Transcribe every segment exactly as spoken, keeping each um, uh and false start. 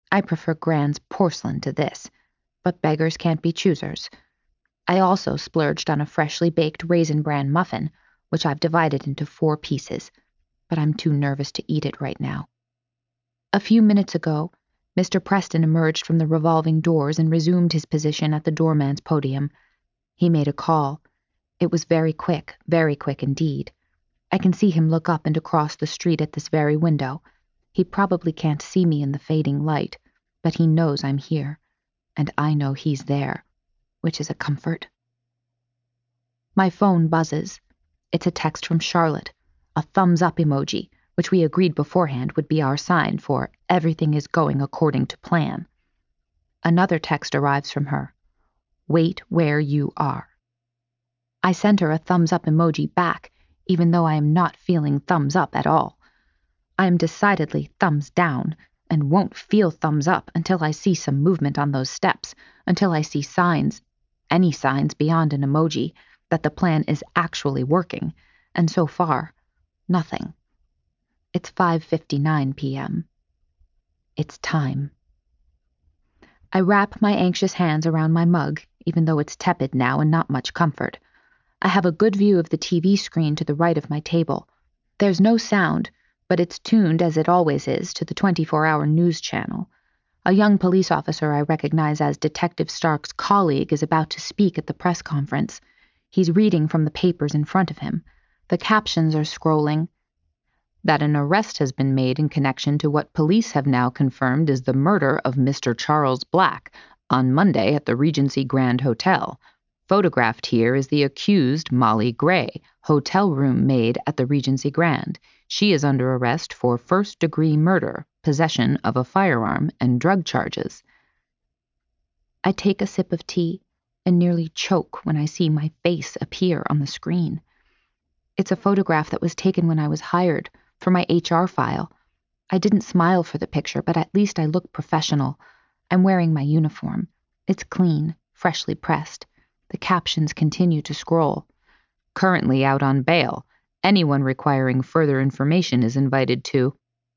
I prefer Grand's porcelain to this, but beggars can't be choosers. I also splurged on a freshly baked raisin bran muffin, which I've divided into four pieces, but I'm too nervous to eat it right now. A few minutes ago, Mister Preston emerged from the revolving doors and resumed his position at the doorman's podium. He made a call. It was very quick, very quick indeed. I can see him look up and across the street at this very window. He probably can't see me in the fading light, but he knows I'm here, and I know he's there, which is a comfort. My phone buzzes. It's a text from Charlotte, a thumbs-up emoji, which we agreed beforehand would be our sign for everything is going according to plan. Another text arrives from her. Wait where you are. I send her a thumbs-up emoji back, even though I am not feeling thumbs up at all. I am decidedly thumbs down, and won't feel thumbs up until I see some movement on those steps, until I see signs, any signs beyond an emoji, that the plan is actually working, and so far, nothing. It's five fifty-nine p.m. It's time. I wrap my anxious hands around my mug, even though it's tepid now and not much comfort. I have a good view of the T V screen to the right of my table. There's no sound, but it's tuned, as it always is, to the twenty-four hour news channel. A young police officer I recognize as Detective Stark's colleague is about to speak at the press conference. He's reading from the papers in front of him. The captions are scrolling. That an arrest has been made in connection to what police have now confirmed is the murder of Mister Charles Black on Monday at the Regency Grand Hotel. Photographed here is the accused Molly Gray, hotel room maid at the Regency Grand. She is under arrest for first-degree murder, possession of a firearm, and drug charges. I take a sip of tea and nearly choke when I see my face appear on the screen. It's a photograph that was taken when I was hired, for my H R file. I didn't smile for the picture, but at least I look professional. I'm wearing my uniform. It's clean, freshly pressed. The captions continue to scroll. Currently out on bail. Anyone requiring further information is invited to.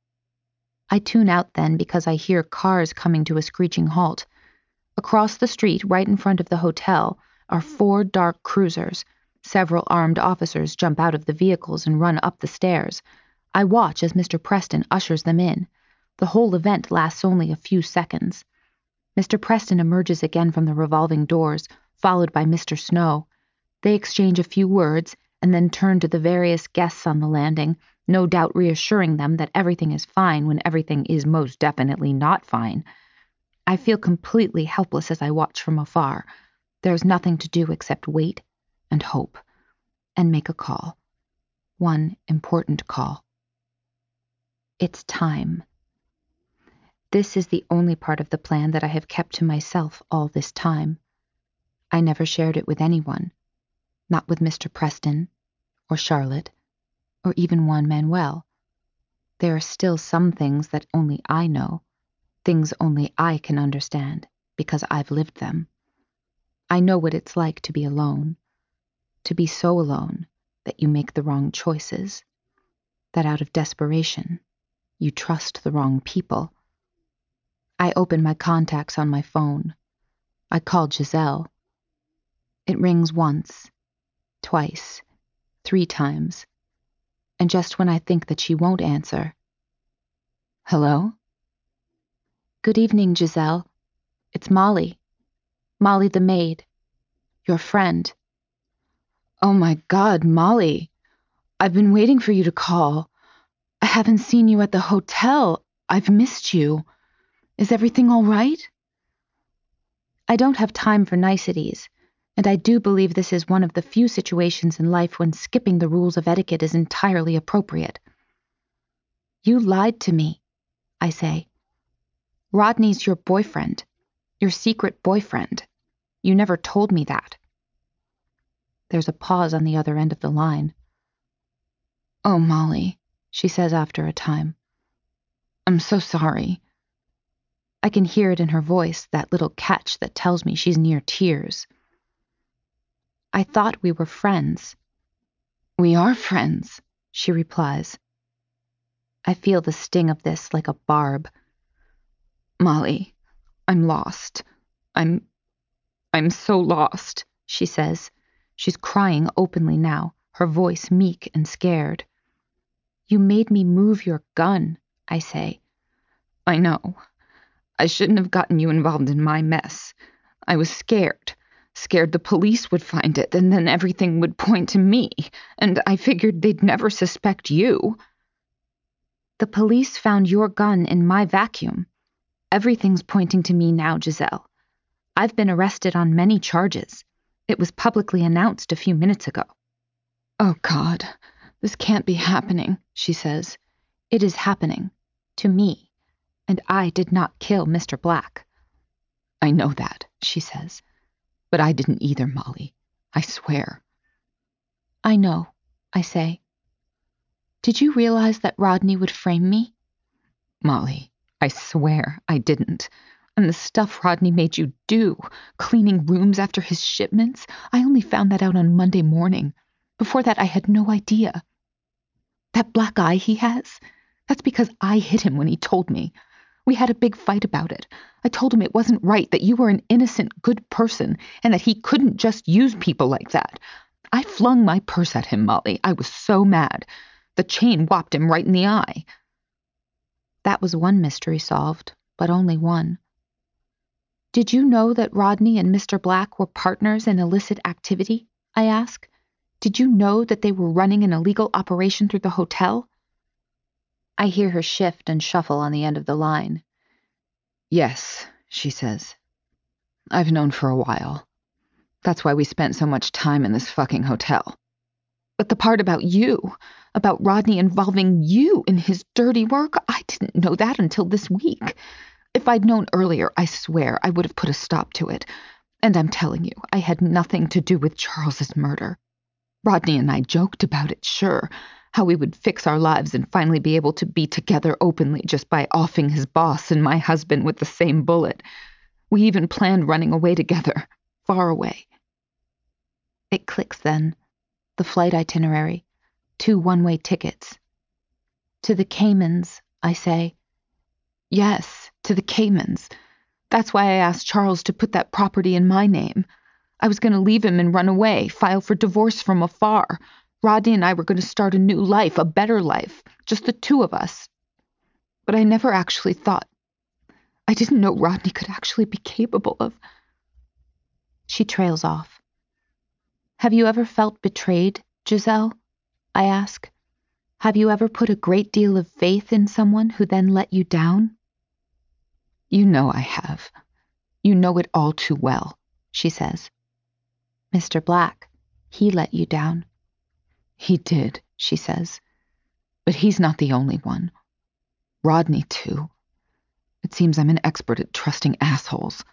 I tune out then because I hear cars coming to a screeching halt. Across the street, right in front of the hotel, are four dark cruisers. Several armed officers jump out of the vehicles and run up the stairs. I watch as Mister Preston ushers them in. The whole event lasts only a few seconds. Mister Preston emerges again from the revolving doors, followed by Mister Snow. They exchange a few words and then turn to the various guests on the landing, no doubt reassuring them that everything is fine when everything is most definitely not fine. I feel completely helpless as I watch from afar. There's nothing to do except wait and hope and make a call. One important call. It's time. This is the only part of the plan that I have kept to myself all this time. I never shared it with anyone, not with Mister Preston, or Charlotte, or even Juan Manuel. There are still some things that only I know, things only I can understand, because I've lived them. I know what it's like to be alone, to be so alone that you make the wrong choices, that out of desperation, you trust the wrong people. I open my contacts on my phone. I call Giselle. It rings once, twice, three times, and just when I think that she won't answer. Hello? Good evening, Giselle. It's Molly. Molly the maid. Your friend. Oh my God, Molly. I've been waiting for you to call. I haven't seen you at the hotel. I've missed you. Is everything all right? I don't have time for niceties, and I do believe this is one of the few situations in life when skipping the rules of etiquette is entirely appropriate. You lied to me, I say. Rodney's your boyfriend, your secret boyfriend. You never told me that. There's a pause on the other end of the line. Oh, Molly, she says after a time. I'm so sorry. I can hear it in her voice, that little catch that tells me she's near tears. I thought we were friends. We are friends, she replies. I feel the sting of this like a barb. Molly, I'm lost. I'm... I'm so lost, she says. She's crying openly now, her voice meek and scared. You made me move your gun, I say. I know. I shouldn't have gotten you involved in my mess. I was scared. Scared the police would find it, and then everything would point to me, and I figured they'd never suspect you. The police found your gun in my vacuum. Everything's pointing to me now, Giselle. I've been arrested on many charges. It was publicly announced a few minutes ago. Oh, God, this can't be happening, she says. It is happening. To me. And I did not kill Mister Black. I know that, she says. But I didn't either, Molly. I swear. I know, I say. Did you realize that Rodney would frame me? Molly, I swear I didn't. And the stuff Rodney made you do, cleaning rooms after his shipments, I only found that out on Monday morning. Before that, I had no idea. That black eye he has, that's because I hit him when he told me. We had a big fight about it. I told him it wasn't right, that you were an innocent, good person, and that he couldn't just use people like that. I flung my purse at him, Molly. I was so mad. The chain whopped him right in the eye. That was one mystery solved, but only one. Did you know that Rodney and Mister Black were partners in illicit activity? I ask. Did you know that they were running an illegal operation through the hotel? I hear her shift and shuffle on the end of the line. Yes, she says. I've known for a while. That's why we spent so much time in this fucking hotel. But the part about you, about Rodney involving you in his dirty work, I didn't know that until this week. If I'd known earlier, I swear I would have put a stop to it. And I'm telling you, I had nothing to do with Charles's murder. Rodney and I joked about it, sure, how we would fix our lives and finally be able to be together openly just by offing his boss and my husband with the same bullet. We even planned running away together, far away. It clicks then. The flight itinerary. Two one-way tickets. To the Caymans, I say. Yes, to the Caymans. That's why I asked Charles to put that property in my name. I was going to leave him and run away, file for divorce from afar. Rodney and I were going to start a new life, a better life, just the two of us. But I never actually thought. I didn't know Rodney could actually be capable of. She trails off. Have you ever felt betrayed, Giselle? I ask. Have you ever put a great deal of faith in someone who then let you down? You know I have. You know it all too well, she says. Mister Black, he let you down. He did, she says. But he's not the only one. Rodney, too. It seems I'm an expert at trusting assholes.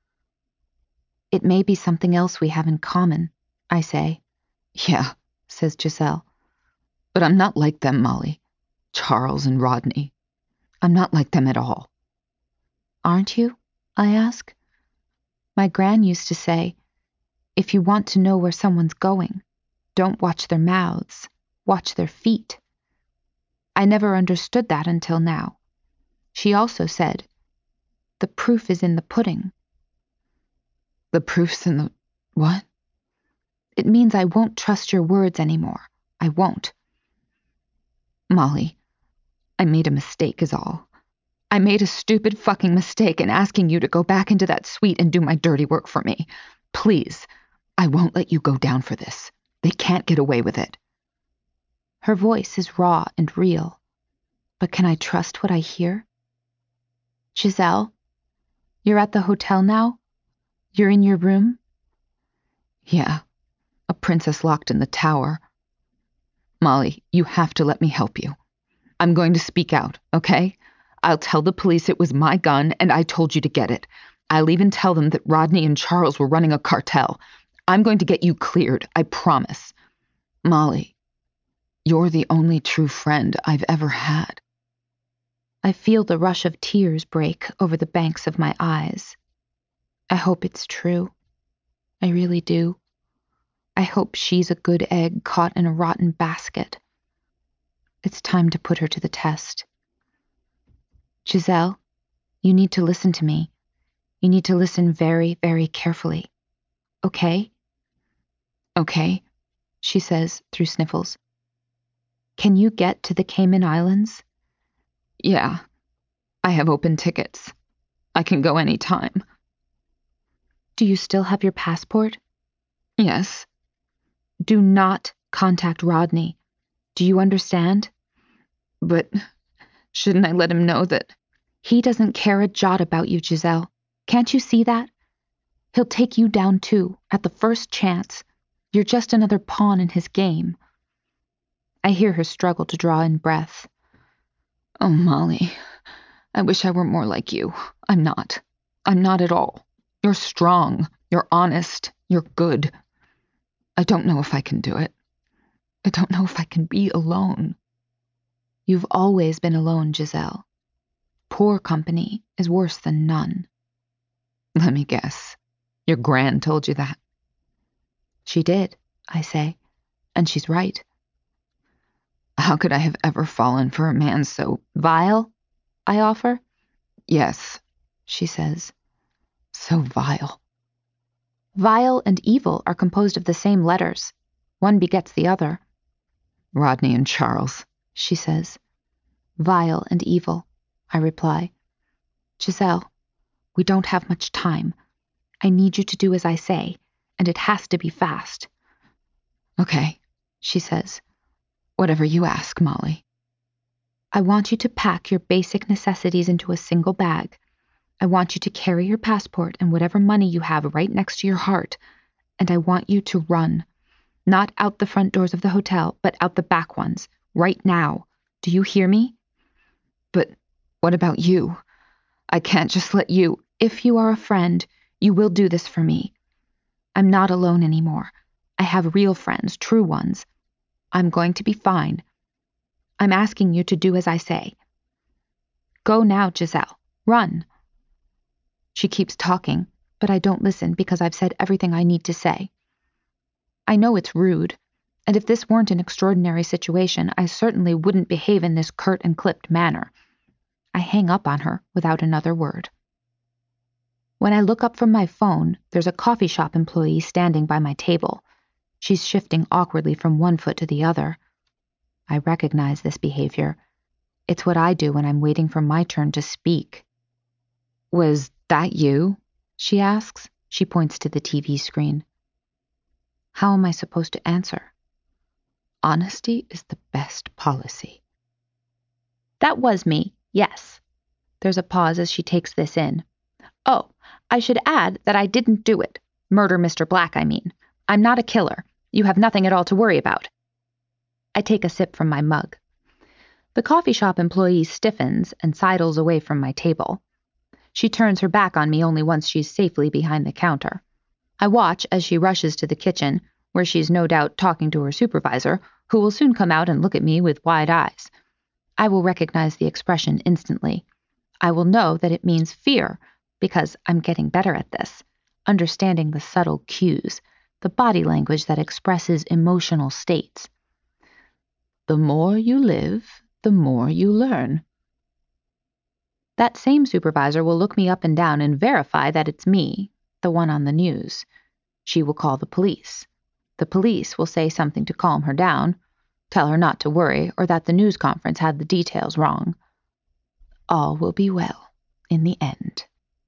It may be something else we have in common, I say. Yeah, says Giselle. But I'm not like them, Molly. Charles and Rodney. I'm not like them at all. Aren't you? I ask. My gran used to say, if you want to know where someone's going, don't watch their mouths, watch their feet. I never understood that until now. She also said, the proof is in the pudding. The proof's in the... what? It means I won't trust your words anymore. I won't. Molly, I made a mistake is all. I made a stupid fucking mistake in asking you to go back into that suite and do my dirty work for me. Please, I won't let you go down for this. They can't get away with it. Her voice is raw and real. But can I trust what I hear? Giselle, you're at the hotel now? You're in your room? Yeah, a princess locked in the tower. Molly, you have to let me help you. I'm going to speak out, okay? I'll tell the police it was my gun and I told you to get it. I'll even tell them that Rodney and Charles were running a cartel. I'm going to get you cleared, I promise. Molly, you're the only true friend I've ever had. I feel the rush of tears break over the banks of my eyes. I hope it's true. I really do. I hope she's a good egg caught in a rotten basket. It's time to put her to the test. Giselle, You need to listen to me. You need to listen very, very carefully. Okay? Okay, she says through sniffles. Can you get to the Cayman Islands? Yeah, I have open tickets. I can go any time. Do you still have your passport? Yes. Do not contact Rodney. Do you understand? But shouldn't I let him know that? He doesn't care a jot about you, Giselle. Can't you see that? He'll take you down too, at the first chance. You're just another pawn in his game. I hear her struggle to draw in breath. Oh, Molly, I wish I were more like you. I'm not. I'm not at all. You're strong. You're honest. You're good. I don't know if I can do it. I don't know if I can be alone. You've always been alone, Giselle. Poor company is worse than none. Let me guess. Your gran told you that? She did, I say, and she's right. How could I have ever fallen for a man so vile? I offer. Yes, she says. So vile. Vile and evil are composed of the same letters. One begets the other. Rodney and Charles, she says. Vile and evil, I reply. Giselle, we don't have much time. I need you to do as I say, and it has to be fast. Okay, she says. Whatever you ask, Molly. I want you to pack your basic necessities into a single bag. I want you to carry your passport and whatever money you have right next to your heart, and I want you to run. Not out the front doors of the hotel, but out the back ones, right now. Do you hear me? But what about you? I can't just let you... If you are a friend, you will do this for me. I'm not alone anymore. I have real friends, true ones. I'm going to be fine. I'm asking you to do as I say. Go now, Giselle. Run. She keeps talking, but I don't listen because I've said everything I need to say. I know it's rude, and if this weren't an extraordinary situation, I certainly wouldn't behave in this curt and clipped manner. I hang up on her without another word. When I look up from my phone, there's a coffee shop employee standing by my table. She's shifting awkwardly from one foot to the other. I recognize this behavior. It's what I do when I'm waiting for my turn to speak. Was that you? She asks. She points to the T V screen. How am I supposed to answer? Honesty is the best policy. That was me, yes. There's a pause as she takes this in. Oh, I should add that I didn't do it. Murder Mister Black, I mean. I'm not a killer. You have nothing at all to worry about. I take a sip from my mug. The coffee shop employee stiffens and sidles away from my table. She turns her back on me only once she's safely behind the counter. I watch as she rushes to the kitchen, where she's no doubt talking to her supervisor, who will soon come out and look at me with wide eyes. I will recognize the expression instantly. I will know that it means fear, because I'm getting better at this, understanding the subtle cues, the body language that expresses emotional states. The more you live, the more you learn. That same supervisor will look me up and down and verify that it's me, the one on the news. She will call the police. The police will say something to calm her down, tell her not to worry, or that the news conference had the details wrong. All will be well in the end.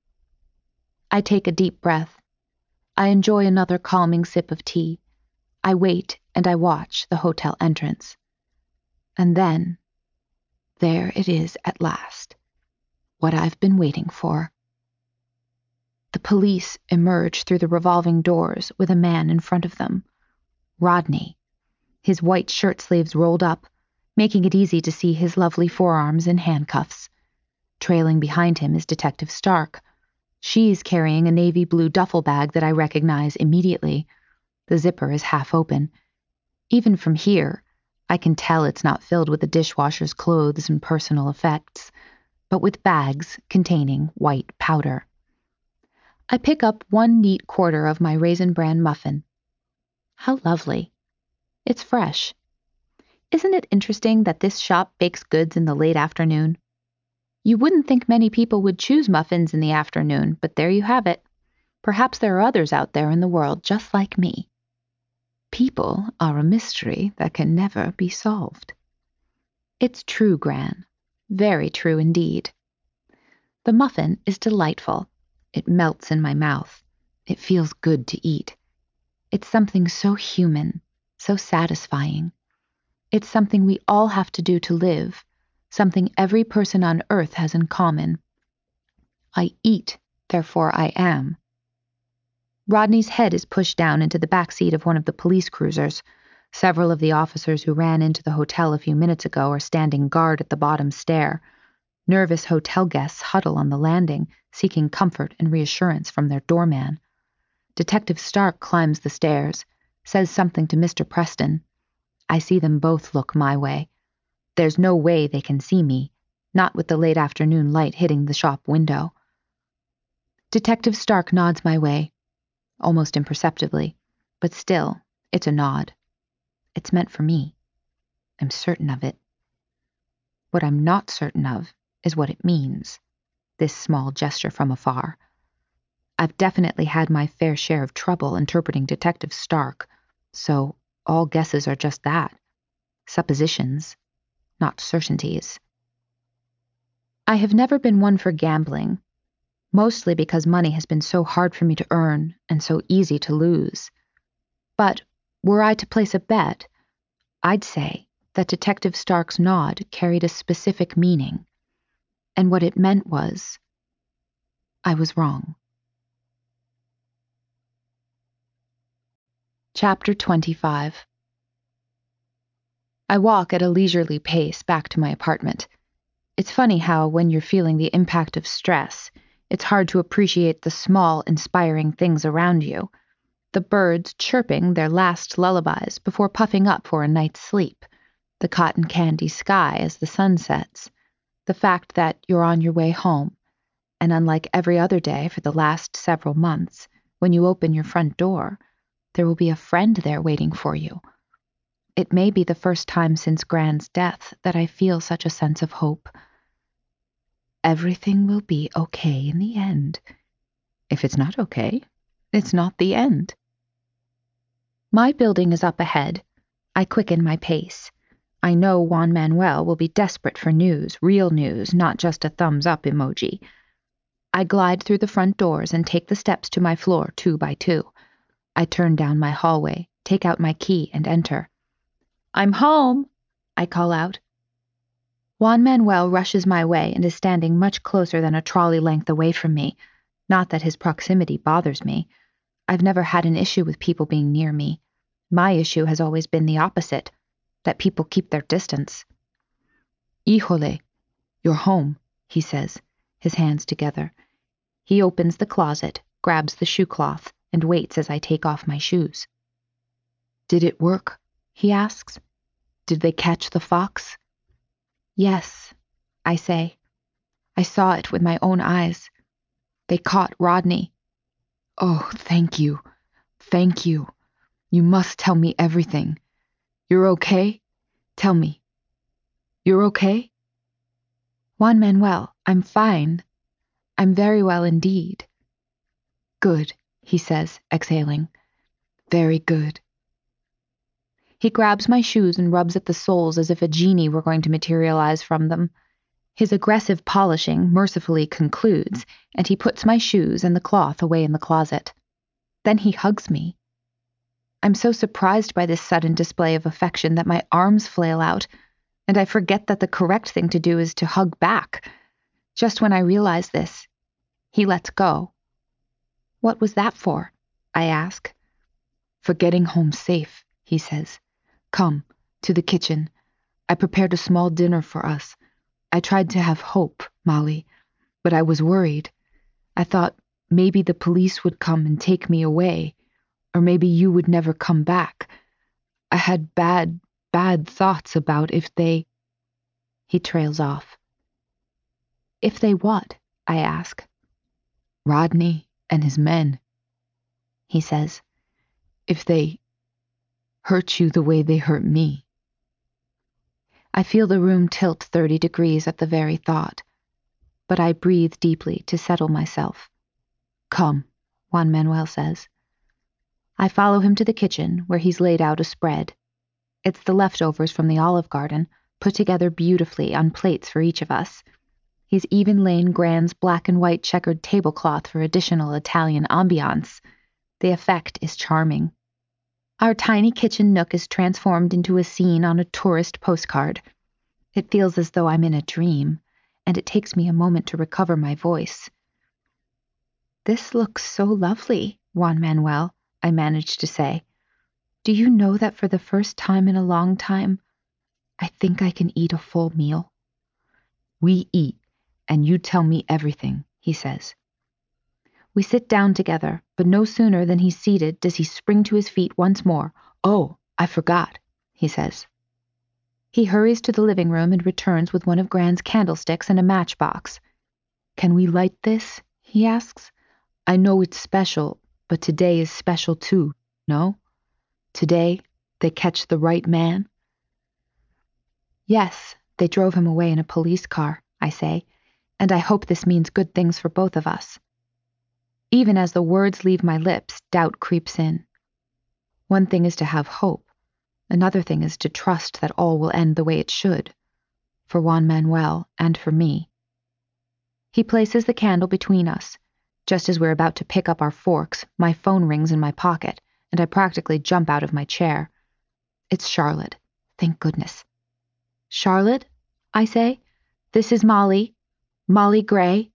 I take a deep breath. I enjoy another calming sip of tea. I wait and I watch the hotel entrance. And then, there it is at last. What I've been waiting for. The police emerge through the revolving doors with a man in front of them. Rodney. His white shirt sleeves rolled up, making it easy to see his lovely forearms in handcuffs. Trailing behind him is Detective Stark. She's carrying a navy blue duffel bag that I recognize immediately. The zipper is half open. Even from here, I can tell it's not filled with the dishwasher's clothes and personal effects, but with bags containing white powder. I pick up one neat quarter of my Raisin Bran muffin. How lovely. It's fresh. Isn't it interesting that this shop bakes goods in the late afternoon? You wouldn't think many people would choose muffins in the afternoon, but there you have it. Perhaps there are others out there in the world just like me. People are a mystery that can never be solved. It's true, Gran. Very true indeed. The muffin is delightful. It melts in my mouth. It feels good to eat. It's something so human, so satisfying. It's something we all have to do to live, something every person on earth has in common. I eat, therefore I am. Rodney's head is pushed down into the back seat of one of the police cruisers. Several of the officers who ran into the hotel a few minutes ago are standing guard at the bottom stair. Nervous hotel guests huddle on the landing, seeking comfort and reassurance from their doorman. Detective Stark climbs the stairs, says something to Mister Preston. I see them both look my way. There's no way they can see me, not with the late afternoon light hitting the shop window. Detective Stark nods my way, almost imperceptibly, but still, it's a nod. It's meant for me. I'm certain of it. What I'm not certain of is what it means, this small gesture from afar. I've definitely had my fair share of trouble interpreting Detective Stark, so all guesses are just that. Suppositions, not certainties. I have never been one for gambling, mostly because money has been so hard for me to earn and so easy to lose. But were I to place a bet, I'd say that Detective Stark's nod carried a specific meaning, and what it meant was, I was wrong. Chapter twenty-five. I walk at a leisurely pace back to my apartment. It's funny how, when you're feeling the impact of stress, it's hard to appreciate the small, inspiring things around you. The birds chirping their last lullabies before puffing up for a night's sleep. The cotton candy sky as the sun sets. The fact that you're on your way home, and unlike every other day for the last several months, when you open your front door, there will be a friend there waiting for you. It may be the first time since Gran's death that I feel such a sense of hope. Everything will be okay in the end. If it's not okay, it's not the end. My building is up ahead. I quicken my pace. I know Juan Manuel will be desperate for news, real news, not just a thumbs-up emoji. I glide through the front doors and take the steps to my floor two by two. I turn down my hallway, take out my key, and enter. I'm home, I call out. Juan Manuel rushes my way and is standing much closer than a trolley length away from me. Not that his proximity bothers me. I've never had an issue with people being near me. My issue has always been the opposite, that people keep their distance. Híjole, you're home, he says, his hands together. He opens the closet, grabs the shoe cloth, and waits as I take off my shoes. Did it work? He asks. Did they catch the fox? Yes, I say. I saw it with my own eyes. They caught Rodney. Oh, thank you. Thank you. You must tell me everything. You're okay? Tell me. You're okay? Juan Manuel, I'm fine. I'm very well indeed. Good, he says, exhaling. Very good. He grabs my shoes and rubs at the soles as if a genie were going to materialize from them. His aggressive polishing mercifully concludes, and he puts my shoes and the cloth away in the closet. Then he hugs me. I'm so surprised by this sudden display of affection that my arms flail out, and I forget that the correct thing to do is to hug back. Just when I realize this, he lets go. What was that for? I ask. For getting home safe, he says. Come, to the kitchen. I prepared a small dinner for us. I tried to have hope, Molly, but I was worried. I thought maybe the police would come and take me away, or maybe you would never come back. I had bad, bad thoughts about if they... He trails off. If they what? I ask. Rodney and his men, he says. If they hurt you the way they hurt me. I feel the room tilt thirty degrees at the very thought. but I breathe deeply to settle myself. Come, Juan Manuel says. I follow him to the kitchen, where he's laid out a spread. It's the leftovers from the Olive Garden, put together beautifully on plates for each of us. He's even lain Gran's black and white checkered tablecloth for additional Italian ambiance. The effect is charming. Our tiny kitchen nook is transformed into a scene on a tourist postcard. It feels as though I'm in a dream, and it takes me a moment to recover my voice. This looks so lovely, Juan Manuel, I managed to say. Do you know that for the first time in a long time, I think I can eat a full meal? We eat, and you tell me everything, he says. We sit down together, but no sooner than he's seated does he spring to his feet once more. Oh, I forgot, he says. He hurries to the living room and returns with one of Gran's candlesticks and a matchbox. Can we light this? He asks. I know it's special, but today is special too, no? Today, they catch the right man? Yes, they drove him away in a police car, I say, and I hope this means good things for both of us. Even as the words leave my lips, doubt creeps in. One thing is to have hope. Another thing is to trust that all will end the way it should, for Juan Manuel and for me. He places the candle between us. Just as we're about to pick up our forks, my phone rings in my pocket, and I practically jump out of my chair. It's Charlotte. Thank goodness. Charlotte, I say, this is Molly. Molly Gray.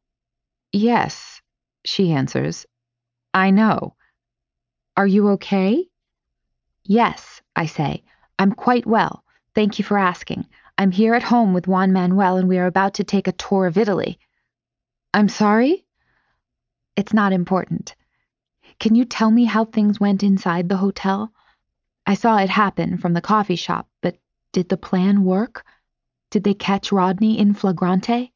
Yes, she answers. I know. Are you okay? Yes, I say. I'm quite well. Thank you for asking. I'm here at home with Juan Manuel, and we are about to take a tour of Italy. I'm sorry? It's not important. Can you tell me how things went inside the hotel? I saw it happen from the coffee shop, but did the plan work? Did they catch Rodney in flagrante?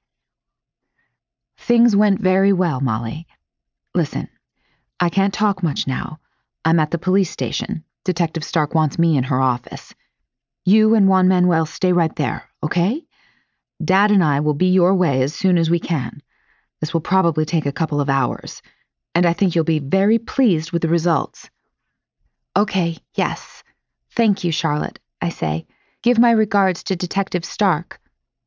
Things went very well, Molly. Listen, I can't talk much now. I'm at the police station. Detective Stark wants me in her office. You and Juan Manuel stay right there, okay? Dad and I will be your way as soon as we can. This will probably take a couple of hours, and I think you'll be very pleased with the results. Okay, yes. Thank you, Charlotte, I say. Give my regards to Detective Stark.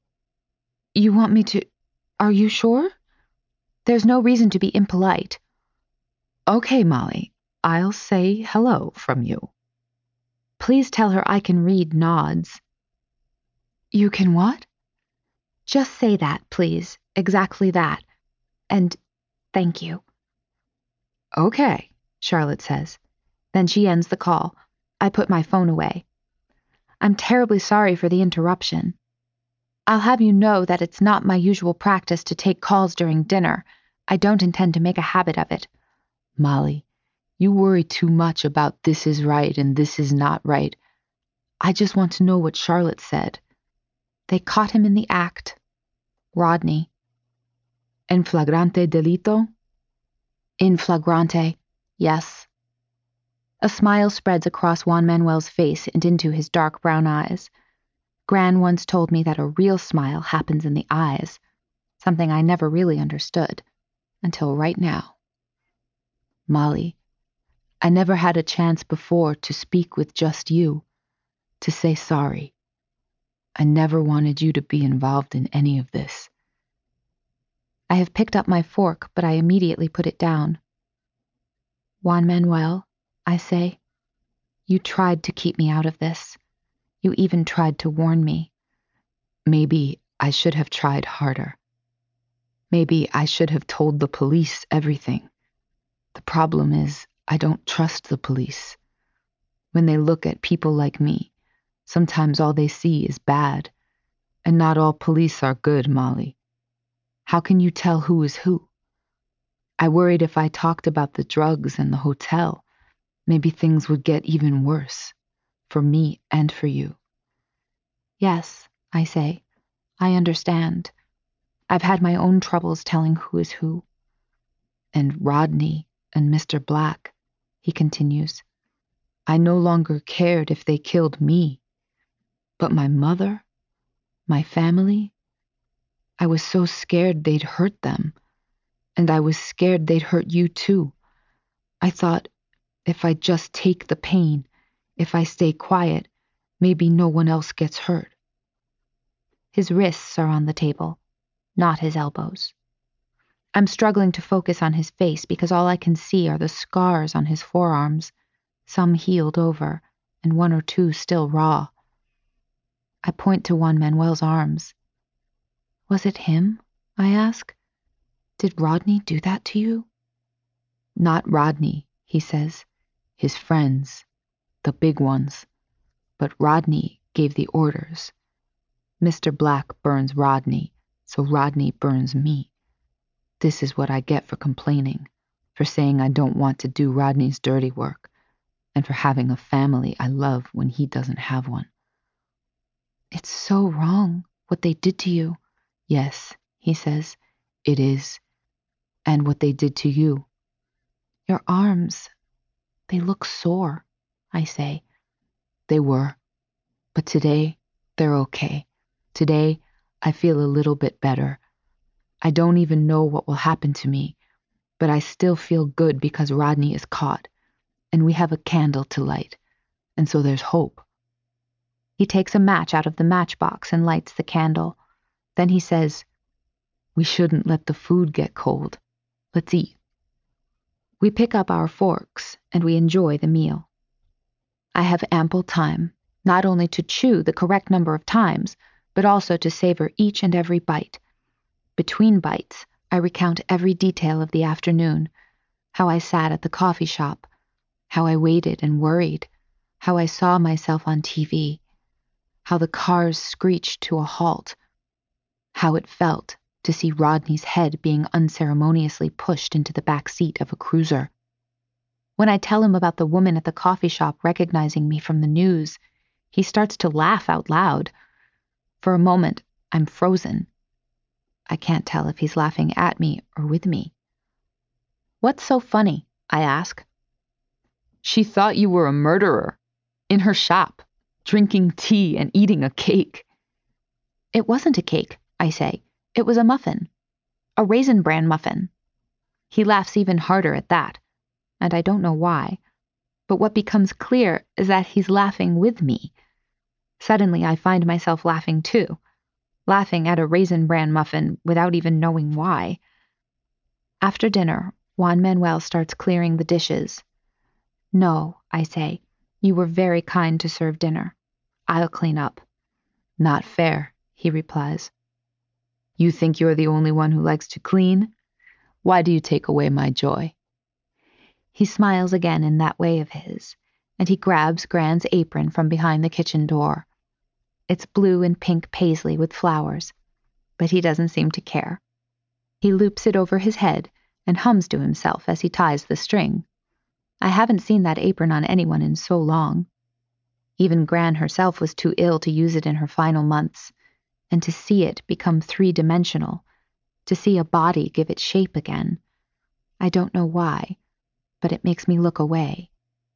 You want me to... Are you sure? There's no reason to be impolite. Okay, Molly. I'll say hello from you. Please tell her I can read nods. You can what? Just say that, please. Exactly that. And thank you. Okay, Charlotte says. Then she ends the call. I put my phone away. I'm terribly sorry for the interruption. I'll have you know that it's not my usual practice to take calls during dinner. I don't intend to make a habit of it. Molly, you worry too much about this is right and this is not right. I just want to know what Charlotte said. They caught him in the act. Rodney. En flagrante delito? In flagrante, yes. A smile spreads across Juan Manuel's face and into his dark brown eyes. Gran once told me that a real smile happens in the eyes, something I never really understood, until right now. Molly, I never had a chance before to speak with just you, to say sorry. I never wanted you to be involved in any of this. I have picked up my fork, but I immediately put it down. Juan Manuel, I say, you tried to keep me out of this. You even tried to warn me. Maybe I should have tried harder. Maybe I should have told the police everything. The problem is, I don't trust the police. When they look at people like me, sometimes all they see is bad. And not all police are good, Molly. How can you tell who is who? I worried if I talked about the drugs and the hotel, maybe things would get even worse, for me and for you. Yes, I say, I understand. I've had my own troubles telling who is who. And Rodney and Mister Black, he continues. I no longer cared if they killed me. But my mother, my family, I was so scared they'd hurt them. And I was scared they'd hurt you too. I thought, if I just take the pain, if I stay quiet, maybe no one else gets hurt. His wrists are on the table, not his elbows. I'm struggling to focus on his face because all I can see are the scars on his forearms, some healed over, and one or two still raw. I point to Juan Manuel's arms. Was it him? I ask. Did Rodney do that to you? Not Rodney, he says. His friends, the big ones. But Rodney gave the orders. Mister Black burns Rodney, so Rodney burns me. This is what I get for complaining, for saying I don't want to do Rodney's dirty work, and for having a family I love when he doesn't have one. It's so wrong, what they did to you. Yes, he says, it is. And what they did to you. Your arms, they look sore, I say. They were. But today, they're okay. Today, I feel a little bit better. I don't even know what will happen to me, but I still feel good because Rodney is caught, and we have a candle to light, and so there's hope. He takes a match out of the matchbox and lights the candle. Then he says, we shouldn't let the food get cold. Let's eat. We pick up our forks, and we enjoy the meal. I have ample time, not only to chew the correct number of times, but also to savor each and every bite. Between bites, I recount every detail of the afternoon, how I sat at the coffee shop, how I waited and worried, how I saw myself on T V, how the cars screeched to a halt, how it felt to see Rodney's head being unceremoniously pushed into the back seat of a cruiser. When I tell him about the woman at the coffee shop recognizing me from the news, he starts to laugh out loud. For a moment, I'm frozen. I can't tell if he's laughing at me or with me. What's so funny? I ask. She thought you were a murderer. In her shop, drinking tea and eating a cake. It wasn't a cake, I say. It was a muffin. A Raisin Bran muffin. He laughs even harder at that, and I don't know why. But what becomes clear is that he's laughing with me. Suddenly I find myself laughing too. Laughing at a Raisin Bran muffin without even knowing why. After dinner, Juan Manuel starts clearing the dishes. No, I say, you were very kind to serve dinner. I'll clean up. Not fair, he replies. You think you're the only one who likes to clean? Why do you take away my joy? He smiles again in that way of his, and he grabs Gran's apron from behind the kitchen door. It's blue and pink paisley with flowers, but he doesn't seem to care. He loops it over his head and hums to himself as he ties the string. I haven't seen that apron on anyone in so long. Even Gran herself was too ill to use it in her final months, and to see it become three-dimensional, to see a body give it shape again. I don't know why, but it makes me look away.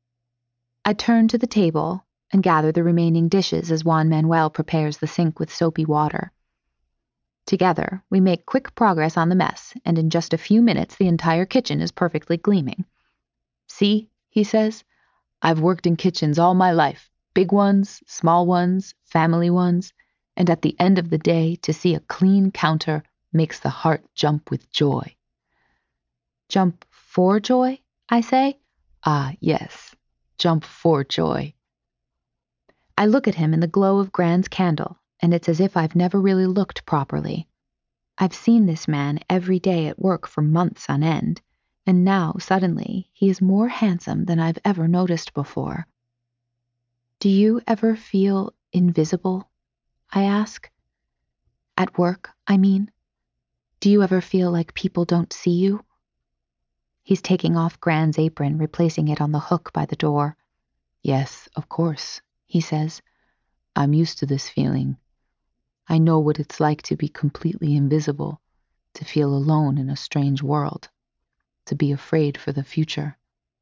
I turn to the table and gather the remaining dishes as Juan Manuel prepares the sink with soapy water. Together, we make quick progress on the mess, and in just a few minutes the entire kitchen is perfectly gleaming. See, he says, I've worked in kitchens all my life, big ones, small ones, family ones, and at the end of the day, to see a clean counter makes the heart jump with joy. Jump for joy, I say? Ah, yes, jump for joy. I look at him in the glow of Gran's candle, and it's as if I've never really looked properly. I've seen this man every day at work for months on end, and now, suddenly, he is more handsome than I've ever noticed before. Do you ever feel invisible? I ask. At work, I mean. Do you ever feel like people don't see you? He's taking off Gran's apron, replacing it on the hook by the door. Yes, of course, he says. I'm used to this feeling. I know what it's like to be completely invisible, to feel alone in a strange world, to be afraid for the future.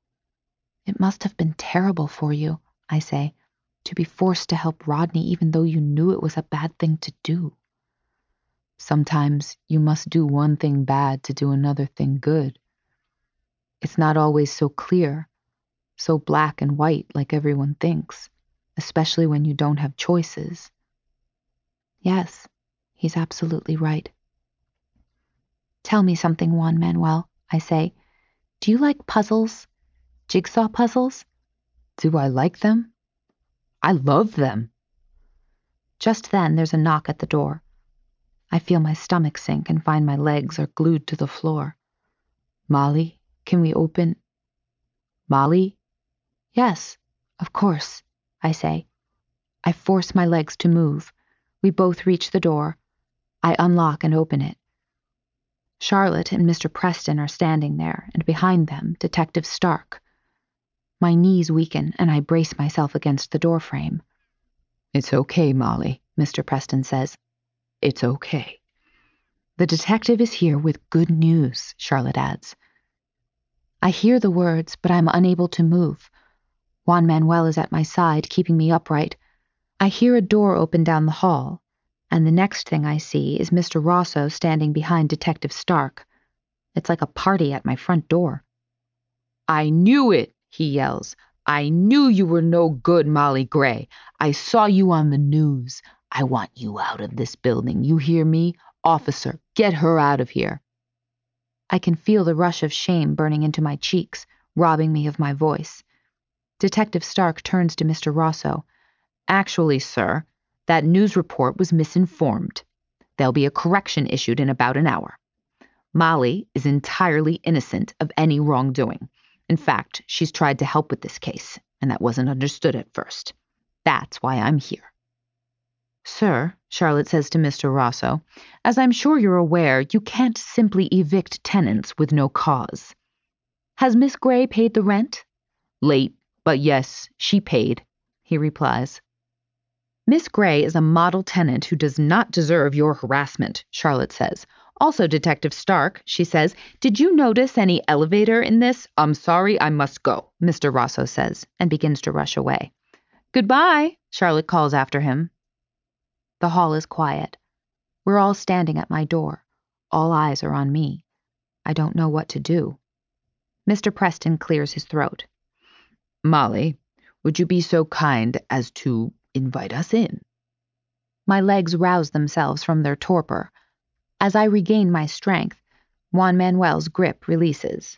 It must have been terrible for you, I say, to be forced to help Rodney even though you knew it was a bad thing to do. Sometimes you must do one thing bad to do another thing good. It's not always so clear, so black and white like everyone thinks, especially when you don't have choices. Yes, he's absolutely right. Tell me something, Juan Manuel, I say. Do you like puzzles? Jigsaw puzzles? Do I like them? I love them. Just then there's a knock at the door. I feel my stomach sink and find my legs are glued to the floor. Molly, can we open? Molly? Yes, of course, I say. I force my legs to move. We both reach the door. I unlock and open it. Charlotte and Mister Preston are standing there, and behind them, Detective Stark. My knees weaken, and I brace myself against the doorframe. It's okay, Molly, Mister Preston says. It's okay. The detective is here with good news, Charlotte adds. I hear the words, but I'm unable to move. Juan Manuel is at my side, keeping me upright. I hear a door open down the hall, and the next thing I see is Mister Rosso standing behind Detective Stark. It's like a party at my front door. I knew it, he yells. I knew you were no good, Molly Gray. I saw you on the news. I want you out of this building. You hear me? Officer, get her out of here. I can feel the rush of shame burning into my cheeks, robbing me of my voice. Detective Stark turns to Mister Rosso. Actually, sir, that news report was misinformed. There'll be a correction issued in about an hour. Molly is entirely innocent of any wrongdoing. In fact, she's tried to help with this case, and that wasn't understood at first. That's why I'm here. Sir, Charlotte says to Mister Rosso, as I'm sure you're aware, you can't simply evict tenants with no cause. Has Miss Gray paid the rent? Late, but yes, she paid, he replies. Miss Gray is a model tenant who does not deserve your harassment, Charlotte says. Also, Detective Stark, she says, did you notice any elevator in this? I'm sorry, I must go, Mister Rosso says, and begins to rush away. Goodbye, Charlotte calls after him. The hall is quiet. We're all standing at my door. All eyes are on me. I don't know what to do. Mister Preston clears his throat. Molly, would you be so kind as to invite us in? My legs rouse themselves from their torpor. As I regain my strength, Juan Manuel's grip releases.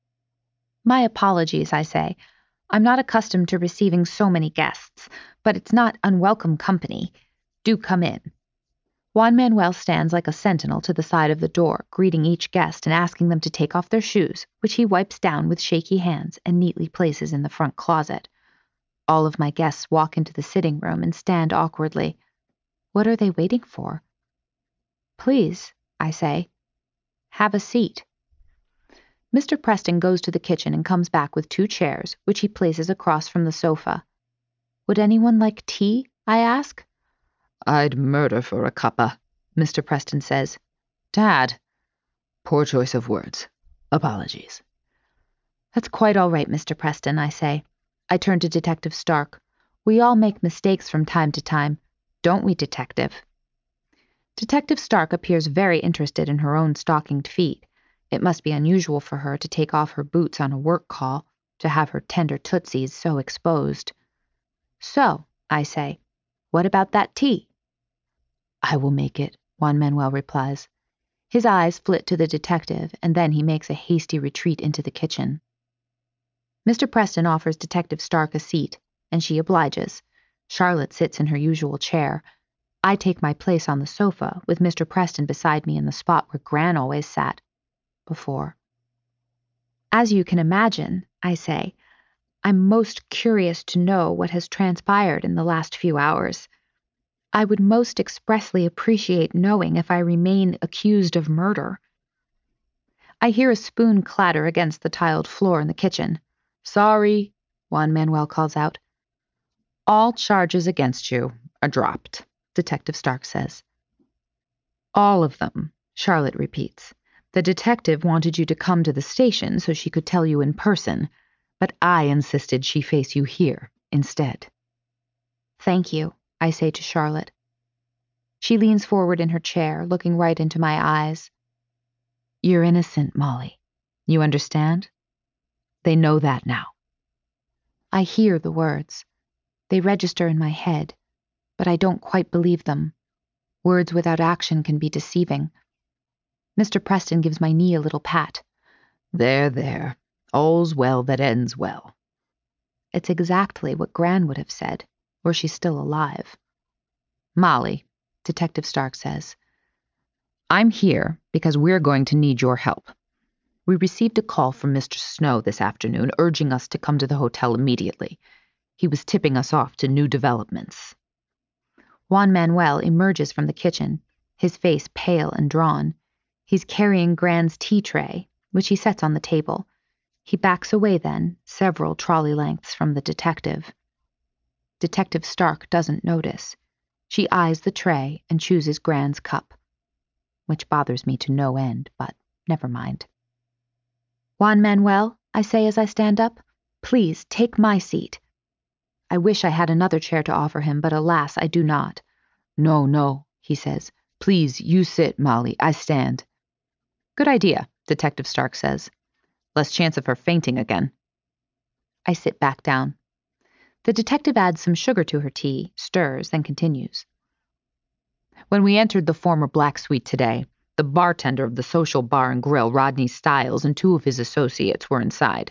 My apologies, I say. I'm not accustomed to receiving so many guests, but it's not unwelcome company. Do come in. Juan Manuel stands like a sentinel to the side of the door, greeting each guest and asking them to take off their shoes, which he wipes down with shaky hands and neatly places in the front closet. All of my guests walk into the sitting room and stand awkwardly. What are they waiting for? Please, I say. Have a seat. Mister Preston goes to the kitchen and comes back with two chairs, which he places across from the sofa. Would anyone like tea? I ask. I'd murder for a cuppa, Mister Preston says. Dad. Poor choice of words. Apologies. That's quite all right, Mister Preston, I say. I turn to Detective Stark. We all make mistakes from time to time, don't we, Detective? Detective Stark appears very interested in her own stockinged feet. It must be unusual for her to take off her boots on a work call, to have her tender tootsies so exposed. So, I say, what about that tea? I will make it, Juan Manuel replies. His eyes flit to the detective, and then he makes a hasty retreat into the kitchen. Mister Preston offers Detective Stark a seat, and she obliges. Charlotte sits in her usual chair. I take my place on the sofa, with Mister Preston beside me in the spot where Gran always sat. Before. As you can imagine, I say, I'm most curious to know what has transpired in the last few hours. I would most expressly appreciate knowing if I remain accused of murder. I hear a spoon clatter against the tiled floor in the kitchen. Sorry, Juan Manuel calls out. All charges against you are dropped, Detective Stark says. All of them, Charlotte repeats. The detective wanted you to come to the station so she could tell you in person, but I insisted she face you here instead. Thank you, I say to Charlotte. She leans forward in her chair, looking right into my eyes. You're innocent, Molly. You understand? They know that now. I hear the words. They register in my head, but I don't quite believe them. Words without action can be deceiving. Mister Preston gives my knee a little pat. There, there. All's well that ends well. It's exactly what Gran would have said, were she still alive. Molly, Detective Stark says, I'm here because we're going to need your help. We received a call from Mister Snow this afternoon urging us to come to the hotel immediately. He was tipping us off to new developments. Juan Manuel emerges from the kitchen, his face pale and drawn. He's carrying Gran's tea tray, which he sets on the table. He backs away then, several trolley lengths from the detective. Detective Stark doesn't notice. She eyes the tray and chooses Gran's cup, which bothers me to no end, but never mind. Juan Manuel, I say as I stand up, please take my seat. I wish I had another chair to offer him, but alas, I do not. No, no, he says. Please, you sit, Molly. I stand. Good idea, Detective Stark says. Less chance of her fainting again. I sit back down. The detective adds some sugar to her tea, stirs, then continues. When we entered the former Black Suite today, the bartender of the Social Bar and Grill, Rodney Stiles, and two of his associates were inside.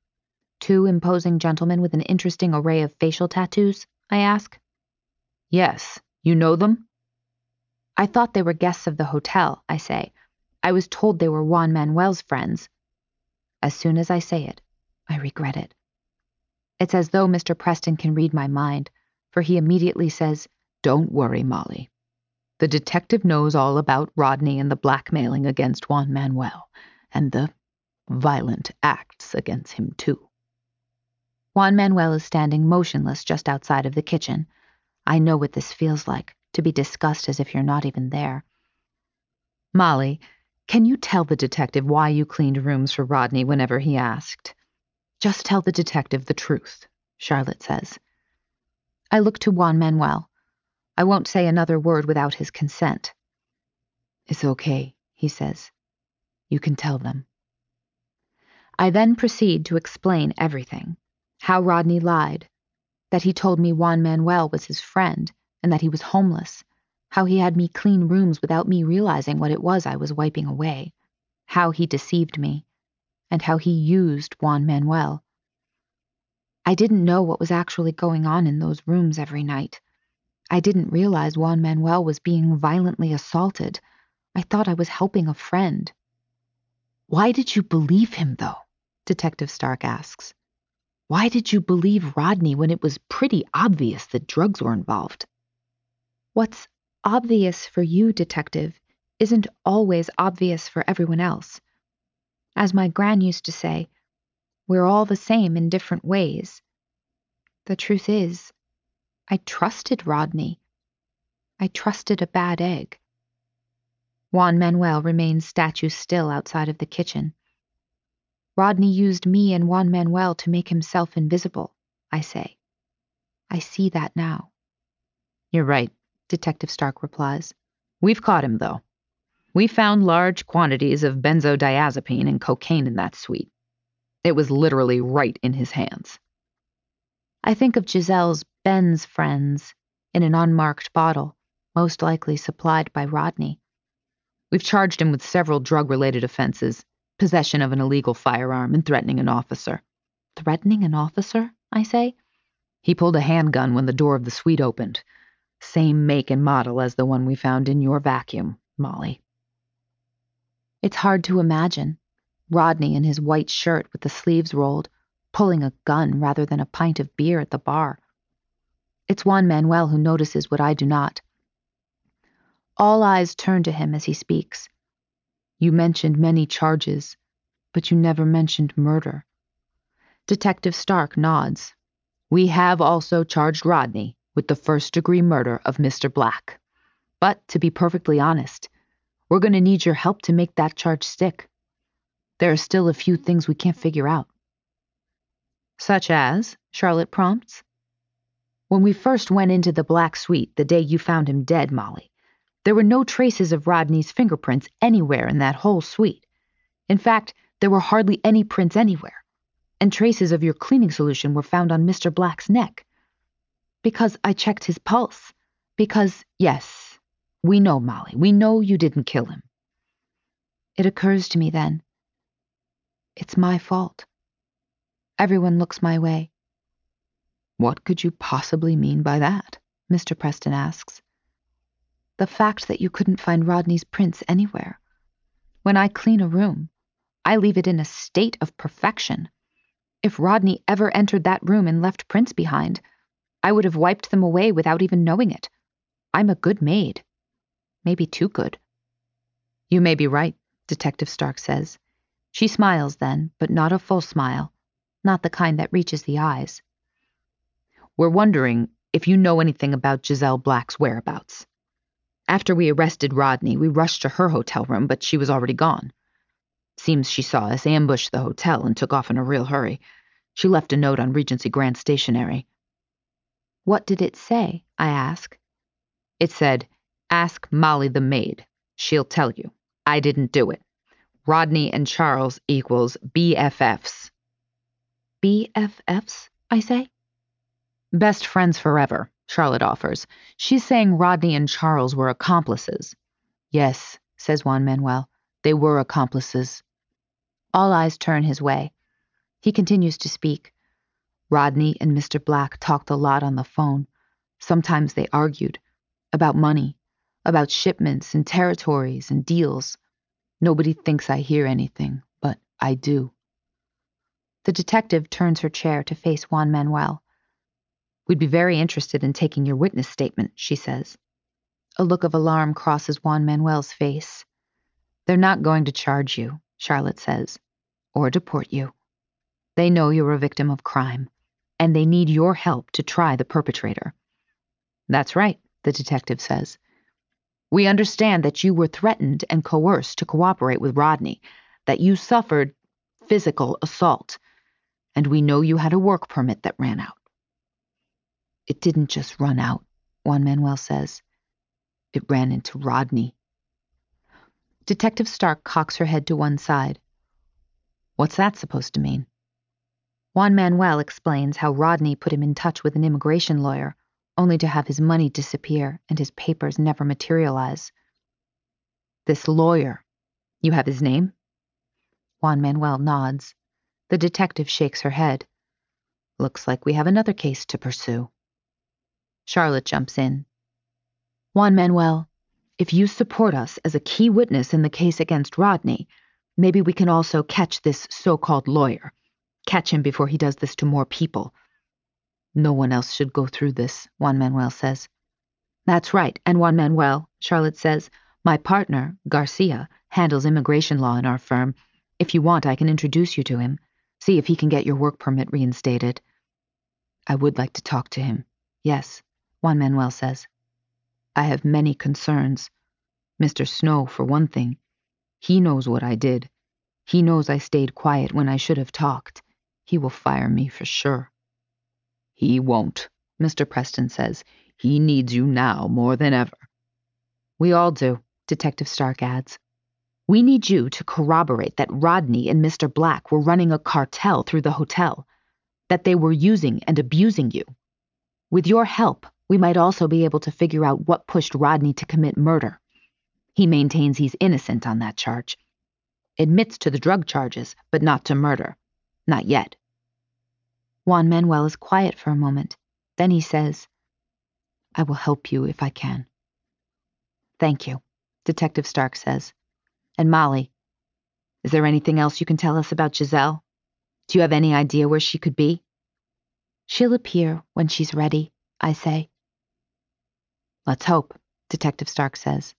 Two imposing gentlemen with an interesting array of facial tattoos, I ask. Yes. You know them? I thought they were guests of the hotel, I say. I was told they were Juan Manuel's friends. As soon as I say it, I regret it. It's as though Mister Preston can read my mind, for he immediately says, Don't worry, Molly. The detective knows all about Rodney and the blackmailing against Juan Manuel, and the violent acts against him, too. Juan Manuel is standing motionless just outside of the kitchen. I know what this feels like, to be discussed as if you're not even there. Molly, can you tell the detective why you cleaned rooms for Rodney whenever he asked? Just tell the detective the truth, Charlotte says. I look to Juan Manuel. I won't say another word without his consent. It's okay, he says. You can tell them. I then proceed to explain everything. How Rodney lied. That he told me Juan Manuel was his friend, and that he was homeless. How he had me clean rooms without me realizing what it was I was wiping away. How he deceived me. And how he used Juan Manuel. I didn't know what was actually going on in those rooms every night. I didn't realize Juan Manuel was being violently assaulted. I thought I was helping a friend. Why did you believe him, though? Detective Stark asks. Why did you believe Rodney when it was pretty obvious that drugs were involved? What's obvious for you, detective, isn't always obvious for everyone else. As my gran used to say, we're all the same in different ways. The truth is, I trusted Rodney. I trusted a bad egg. Juan Manuel remains statue still outside of the kitchen. Rodney used me and Juan Manuel to make himself invisible, I say. I see that now. You're right, Detective Stark replies. We've caught him, though. We found large quantities of benzodiazepine and cocaine in that suite. It was literally right in his hands. I think of Giselle's Ben's friends in an unmarked bottle, most likely supplied by Rodney. We've charged him with several drug-related offenses, possession of an illegal firearm and threatening an officer. Threatening an officer, I say? He pulled a handgun when the door of the suite opened. Same make and model as the one we found in your vacuum, Molly. It's hard to imagine. Rodney in his white shirt with the sleeves rolled, pulling a gun rather than a pint of beer at the bar. It's Juan Manuel who notices what I do not. All eyes turn to him as he speaks. You mentioned many charges, but you never mentioned murder. Detective Stark nods. We have also charged Rodney with the first-degree murder of Mister Black. But, to be perfectly honest, we're going to need your help to make that charge stick. There are still a few things we can't figure out. Such as, Charlotte prompts. When we first went into the Black Suite the day you found him dead, Molly, There were no traces of Rodney's fingerprints anywhere in that whole suite. In fact, there were hardly any prints anywhere, and traces of your cleaning solution were found on Mister Black's neck. Because I checked his pulse. Because, yes, we know, Molly, we know you didn't kill him. It occurs to me then, it's my fault. Everyone looks my way. What could you possibly mean by that? Mister Preston asks. The fact that you couldn't find Rodney's prints anywhere. When I clean a room, I leave it in a state of perfection. If Rodney ever entered that room and left prints behind, I would have wiped them away without even knowing it. I'm a good maid. Maybe too good. You may be right, Detective Stark says. She smiles then, but not a full smile, not the kind that reaches the eyes. We're wondering if you know anything about Giselle Black's whereabouts. After we arrested Rodney, we rushed to her hotel room, but she was already gone. Seems she saw us ambush the hotel and took off in a real hurry. She left a note on Regency Grand stationery. What did it say? I ask. It said, ask Molly the maid. She'll tell you. I didn't do it. Rodney and Charles equals B F Fs. B F Fs, I say? Best friends forever, Charlotte offers. She's saying Rodney and Charles were accomplices. Yes, says Juan Manuel. They were accomplices. All eyes turn his way. He continues to speak. Rodney and Mister Black talked a lot on the phone. Sometimes they argued. About money. About shipments and territories and deals. Nobody thinks I hear anything, but I do. The detective turns her chair to face Juan Manuel. We'd be very interested in taking your witness statement, she says. A look of alarm crosses Juan Manuel's face. They're not going to charge you, Charlotte says, or deport you. They know you're a victim of crime, and they need your help to try the perpetrator. That's right, the detective says. We understand that you were threatened and coerced to cooperate with Rodney, that you suffered physical assault, and we know you had a work permit that ran out. It didn't just run out, Juan Manuel says. It ran into Rodney. Detective Stark cocks her head to one side. What's that supposed to mean? Juan Manuel explains how Rodney put him in touch with an immigration lawyer, only to have his money disappear and his papers never materialize. This lawyer, you have his name? Juan Manuel nods. The detective shakes her head. Looks like we have another case to pursue. Charlotte jumps in. Juan Manuel, if you support us as a key witness in the case against Rodney, maybe we can also catch this so-called lawyer. Catch him before he does this to more people. No one else should go through this, Juan Manuel says. That's right, and Juan Manuel, Charlotte says, my partner, Garcia, handles immigration law in our firm. If you want, I can introduce you to him. See if he can get your work permit reinstated. I would like to talk to him. Yes, Juan Manuel says. I have many concerns. Mister Snow, for one thing. He knows what I did. He knows I stayed quiet when I should have talked. He will fire me for sure. He won't, Mister Preston says. He needs you now more than ever. We all do, Detective Stark adds. We need you to corroborate that Rodney and Mister Black were running a cartel through the hotel, that they were using and abusing you. With your help, we might also be able to figure out what pushed Rodney to commit murder. He maintains he's innocent on that charge. Admits to the drug charges, but not to murder. Not yet. Juan Manuel is quiet for a moment. Then he says, I will help you if I can. Thank you, Detective Stark says. And Molly, is there anything else you can tell us about Giselle? Do you have any idea where she could be? She'll appear when she's ready, I say. Let's hope, Detective Stark says.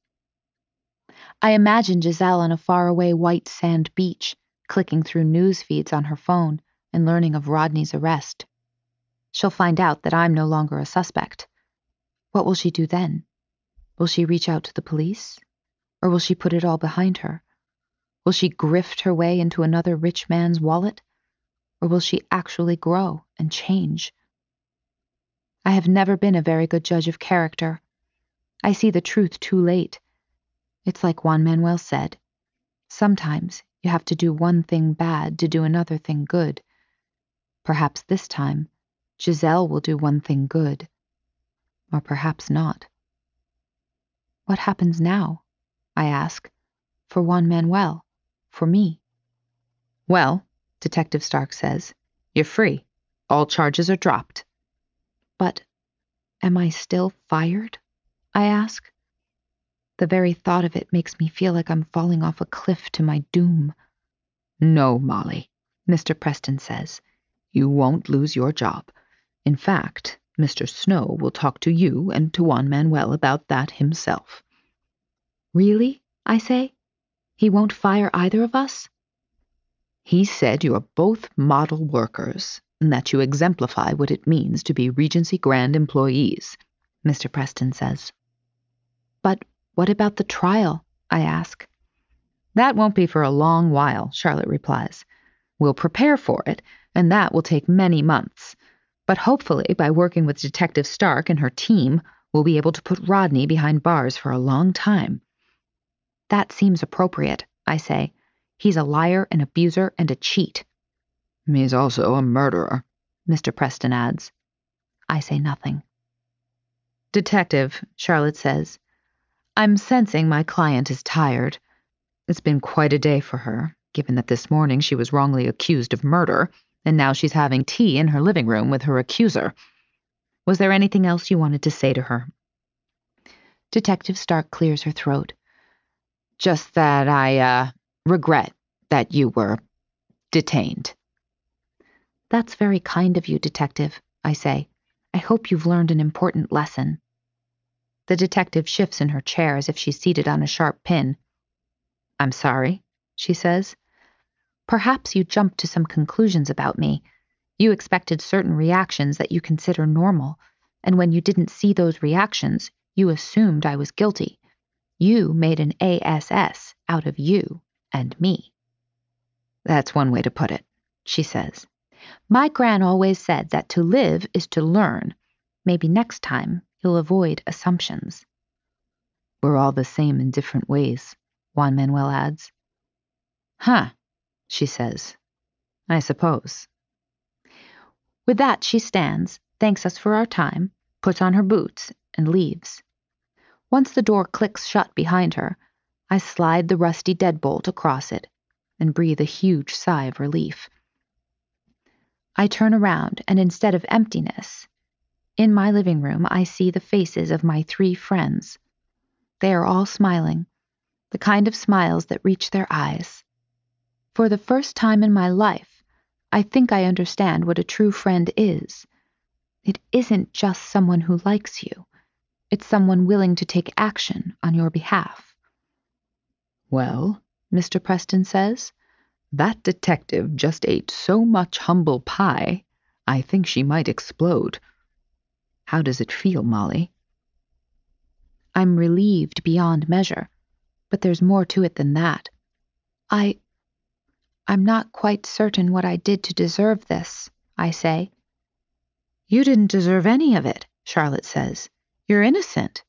I imagine Giselle on a faraway white sand beach, clicking through news feeds on her phone and learning of Rodney's arrest. She'll find out that I'm no longer a suspect. What will she do then? Will she reach out to the police? Or will she put it all behind her? Will she grift her way into another rich man's wallet? Or will she actually grow and change? I have never been a very good judge of character. I see the truth too late. It's like Juan Manuel said. Sometimes you have to do one thing bad to do another thing good. Perhaps this time, Giselle will do one thing good. Or perhaps not. What happens now? I ask. For Juan Manuel. For me. Well, Detective Stark says, you're free. All charges are dropped. But am I still fired? I ask. The very thought of it makes me feel like I'm falling off a cliff to my doom. No, Molly, Mister Preston says. You won't lose your job. In fact, Mister Snow will talk to you and to Juan Manuel about that himself. Really? I say. He won't fire either of us? He said you are both model workers, and that you exemplify what it means to be Regency Grand employees, Mister Preston says. But what about the trial? I ask. That won't be for a long while, Charlotte replies. We'll prepare for it, and that will take many months. But hopefully, by working with Detective Stark and her team, we'll be able to put Rodney behind bars for a long time. That seems appropriate, I say. He's a liar, an abuser, and a cheat. He's also a murderer, Mister Preston adds. I say nothing. Detective, Charlotte says, I'm sensing my client is tired. It's been quite a day for her, given that this morning she was wrongly accused of murder, and now she's having tea in her living room with her accuser. Was there anything else you wanted to say to her? Detective Stark clears her throat. Just that I, uh, regret that you were detained. That's very kind of you, Detective, I say. I hope you've learned an important lesson. The detective shifts in her chair as if she's seated on a sharp pin. I'm sorry, she says. Perhaps you jumped to some conclusions about me. You expected certain reactions that you consider normal, and when you didn't see those reactions, you assumed I was guilty. You made an A S S out of you and me. That's one way to put it, she says. My gran always said that to live is to learn. Maybe next time you'll avoid assumptions. We're all the same in different ways, Juan Manuel adds. Huh, she says. I suppose. With that, she stands, thanks us for our time, puts on her boots, and leaves. Once the door clicks shut behind her, I slide the rusty deadbolt across it and breathe a huge sigh of relief. I turn around, and instead of emptiness, in my living room I see the faces of my three friends. They are all smiling, the kind of smiles that reach their eyes. For the first time in my life, I think I understand what a true friend is. It isn't just someone who likes you. It's someone willing to take action on your behalf. Well, Mister Preston says, that detective just ate so much humble pie, I think she might explode. How does it feel, Molly? I'm relieved beyond measure, but there's more to it than that. I... I'm not quite certain what I did to deserve this, I say. You didn't deserve any of it, Charlotte says. You're innocent.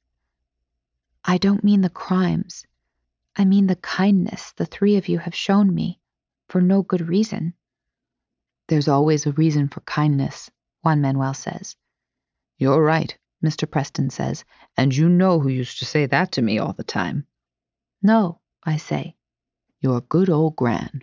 I don't mean the crimes. I mean the kindness the three of you have shown me, for no good reason. There's always a reason for kindness, Juan Manuel says. You're right, Mister Preston says, and you know who used to say that to me all the time. No, I say. Your good old Gran.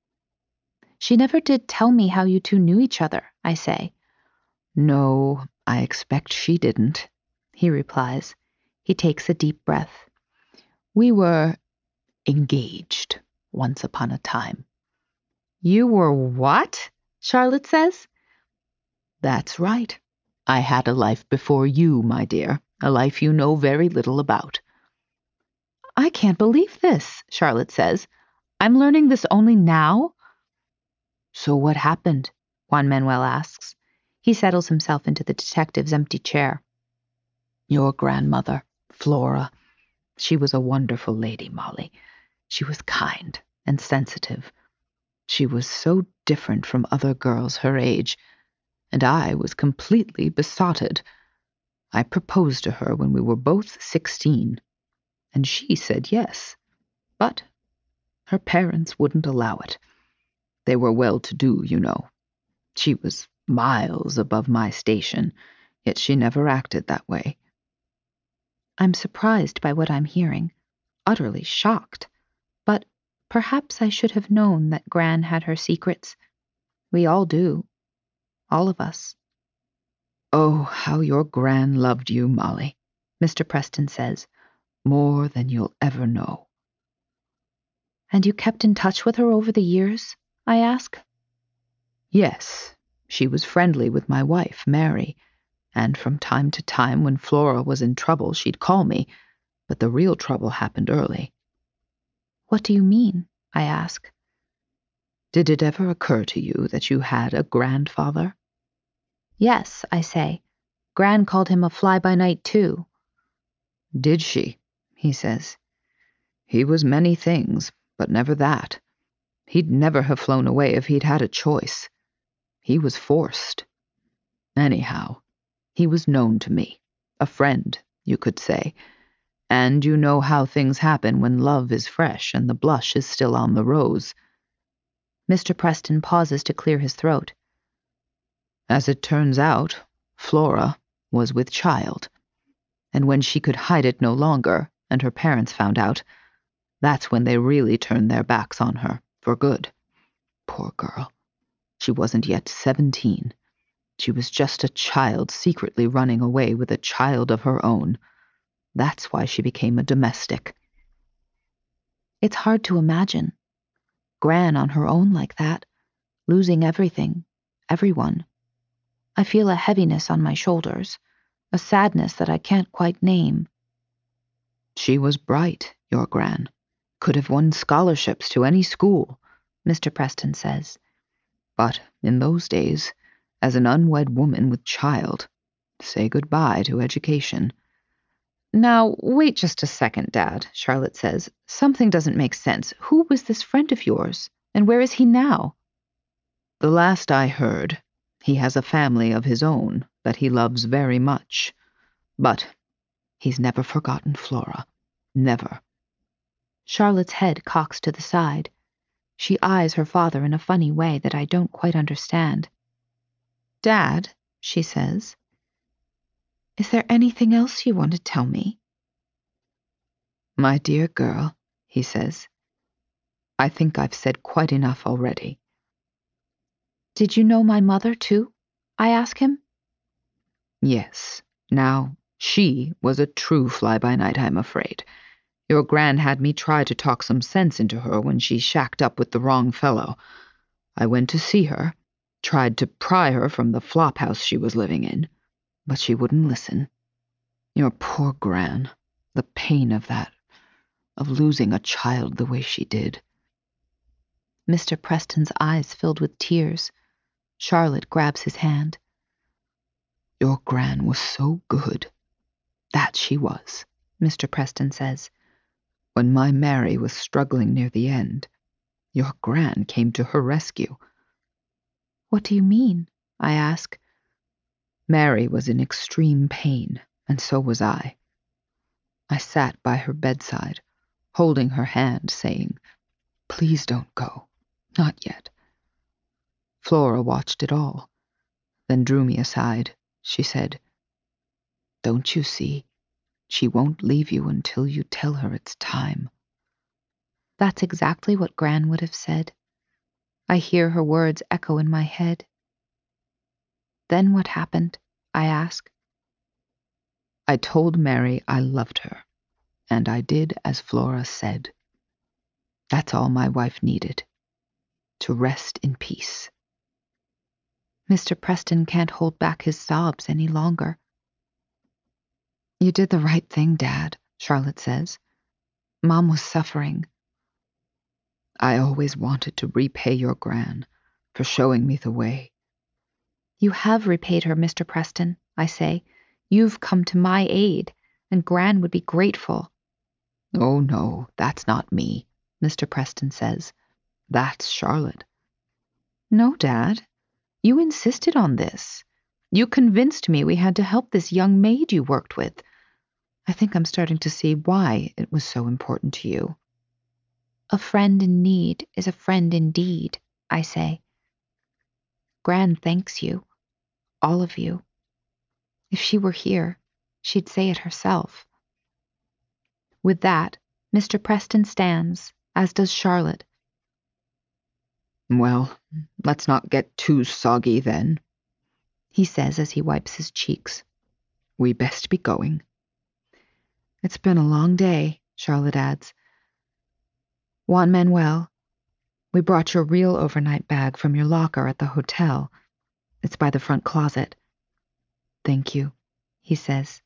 She never did tell me how you two knew each other, I say. No, I expect she didn't, he replies. He takes a deep breath. We were engaged once upon a time. You were what? Charlotte says. That's right. I had a life before you, my dear, a life you know very little about. I can't believe this, Charlotte says. I'm learning this only now? So what happened? Juan Manuel asks. He settles himself into the detective's empty chair. Your grandmother, Flora. She was a wonderful lady, Molly. She was kind and sensitive. She was so different from other girls her age, and I was completely besotted. I proposed to her when we were both sixteen, and she said yes. But her parents wouldn't allow it. They were well-to-do, you know. She was miles above my station, yet she never acted that way. I'm surprised by what I'm hearing, utterly shocked. But perhaps I should have known that Gran had her secrets. We all do. All of us. Oh, how your Gran loved you, Molly, Mister Preston says. More than you'll ever know. And you kept in touch with her over the years? I ask. Yes, she was friendly with my wife, Mary, and from time to time when Flora was in trouble she'd call me, but the real trouble happened early. What do you mean? I ask. Did it ever occur to you that you had a grandfather? Yes, I say. Gran called him a fly-by-night too. Did she? He says. He was many things, but never that. He'd never have flown away if he'd had a choice. He was forced. Anyhow, he was known to me. A friend, you could say. And you know how things happen when love is fresh and the blush is still on the rose. Mister Preston pauses to clear his throat. As it turns out, Flora was with child. And when she could hide it no longer, and her parents found out, that's when they really turned their backs on her, for good. Poor girl. She wasn't yet seventeen. She was just a child secretly running away with a child of her own. That's why she became a domestic. It's hard to imagine. Gran on her own like that, losing everything, everyone. I feel a heaviness on my shoulders, a sadness that I can't quite name. She was bright, your Gran. Could have won scholarships to any school, Mister Preston says. But in those days, as an unwed woman with child, say goodbye to education. Now, wait just a second, Dad, Charlotte says. Something doesn't make sense. Who was this friend of yours? And where is he now? The last I heard, he has a family of his own that he loves very much. But he's never forgotten Flora. Never. Charlotte's head cocks to the side. She eyes her father in a funny way that I don't quite understand. Dad, she says, is there anything else you want to tell me? My dear girl, he says, I think I've said quite enough already. Did you know my mother, too? I ask him. Yes. Now, she was a true fly-by-night, I'm afraid. Your Gran had me try to talk some sense into her when she shacked up with the wrong fellow. I went to see her, tried to pry her from the flophouse she was living in, but she wouldn't listen. Your poor Gran, the pain of that, of losing a child the way she did. Mister Preston's eyes filled with tears. Charlotte grabs his hand. Your Gran was so good. That she was, Mister Preston says. When my Mary was struggling near the end, your Gran came to her rescue. What do you mean? I ask. Mary was in extreme pain, and so was I. I sat by her bedside, holding her hand, saying, Please don't go. Not yet. Flora watched it all, then drew me aside. She said, Don't you see? She won't leave you until you tell her it's time. That's exactly what Gran would have said. I hear her words echo in my head. Then what happened? I ask. I told Mary I loved her, and I did as Flora said. That's all my wife needed, to rest in peace. Mister Preston can't hold back his sobs any longer. You did the right thing, Dad, Charlotte says. Mom was suffering. I always wanted to repay your Gran for showing me the way. You have repaid her, Mister Preston, I say. You've come to my aid, and Gran would be grateful. Oh, no, that's not me, Mister Preston says. That's Charlotte. No, Dad. You insisted on this. You convinced me we had to help this young maid you worked with. I think I'm starting to see why it was so important to you. A friend in need is a friend indeed, I say. Gran thanks you, all of you. If she were here, she'd say it herself. With that, Mister Preston stands, as does Charlotte. Well, let's not get too soggy then, he says as he wipes his cheeks. We best be going. It's been a long day, Charlotte adds. Juan Manuel, we brought your real overnight bag from your locker at the hotel. It's by the front closet. Thank you, he says.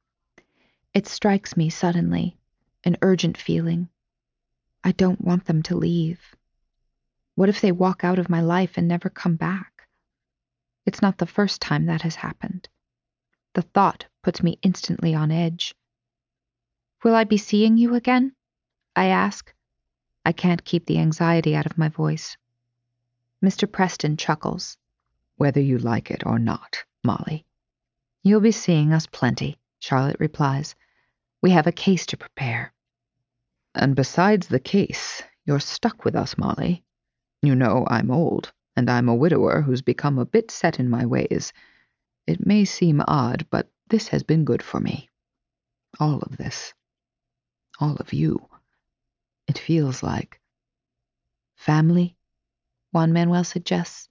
It strikes me suddenly, an urgent feeling. I don't want them to leave. What if they walk out of my life and never come back? It's not the first time that has happened. The thought puts me instantly on edge. Will I be seeing you again? I ask. I can't keep the anxiety out of my voice. Mister Preston chuckles. Whether you like it or not, Molly. You'll be seeing us plenty, Charlotte replies. We have a case to prepare. And besides the case, you're stuck with us, Molly. You know I'm old, and I'm a widower who's become a bit set in my ways. It may seem odd, but this has been good for me. All of this. All of you. It feels like... Family? Juan Manuel suggests.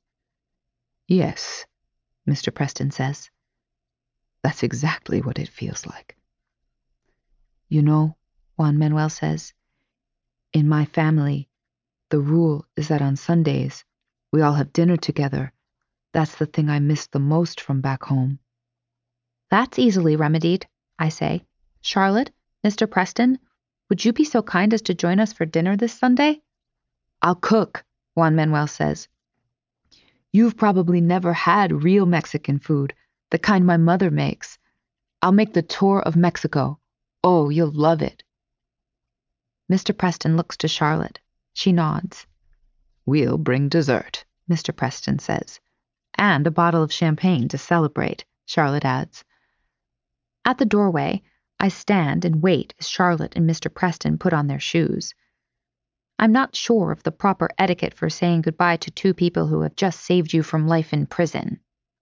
Yes, Mister Preston says. That's exactly what it feels like. You know, Juan Manuel says, in my family, the rule is that on Sundays, we all have dinner together. That's the thing I miss the most from back home. That's easily remedied, I say. Charlotte, Mister Preston, would you be so kind as to join us for dinner this Sunday? I'll cook, Juan Manuel says. You've probably never had real Mexican food, the kind my mother makes. I'll make the tour of Mexico. Oh, you'll love it. Mister Preston looks to Charlotte. She nods. We'll bring dessert, Mister Preston says. And a bottle of champagne to celebrate, Charlotte adds. At the doorway, I stand and wait as Charlotte and Mister Preston put on their shoes. I'm not sure of the proper etiquette for saying goodbye to two people who have just saved you from life in prison.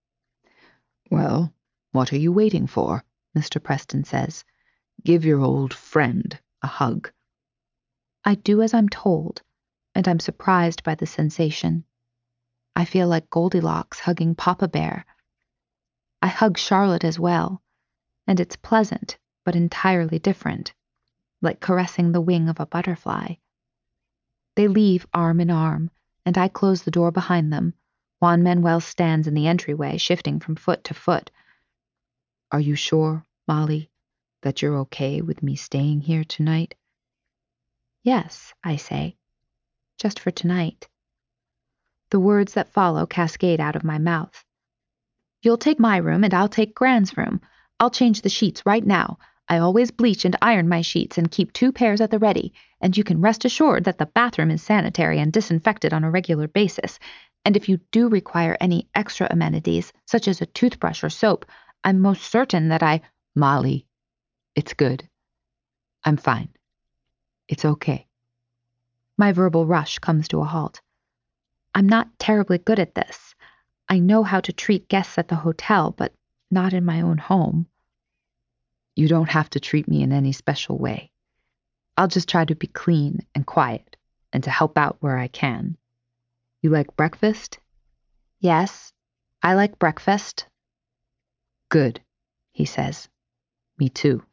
Well, what are you waiting for? Mister Preston says. Give your old friend a hug. I do as I'm told, and I'm surprised by the sensation. I feel like Goldilocks hugging Papa Bear. I hug Charlotte as well, and it's pleasant, but entirely different, like caressing the wing of a butterfly. They leave arm in arm, and I close the door behind them. Juan Manuel stands in the entryway, shifting from foot to foot. Are you sure, Molly, that you're okay with me staying here tonight? Yes, I say. Just for tonight. The words that follow cascade out of my mouth. You'll take my room and I'll take Gran's room. I'll change the sheets right now. I always bleach and iron my sheets and keep two pairs at the ready, and you can rest assured that the bathroom is sanitary and disinfected on a regular basis. And if you do require any extra amenities, such as a toothbrush or soap, I'm most certain that I... Molly, it's good. I'm fine. It's okay. My verbal rush comes to a halt. I'm not terribly good at this. I know how to treat guests at the hotel, but not in my own home. You don't have to treat me in any special way. I'll just try to be clean and quiet and to help out where I can. You like breakfast? Yes, I like breakfast. Good, he says. Me too.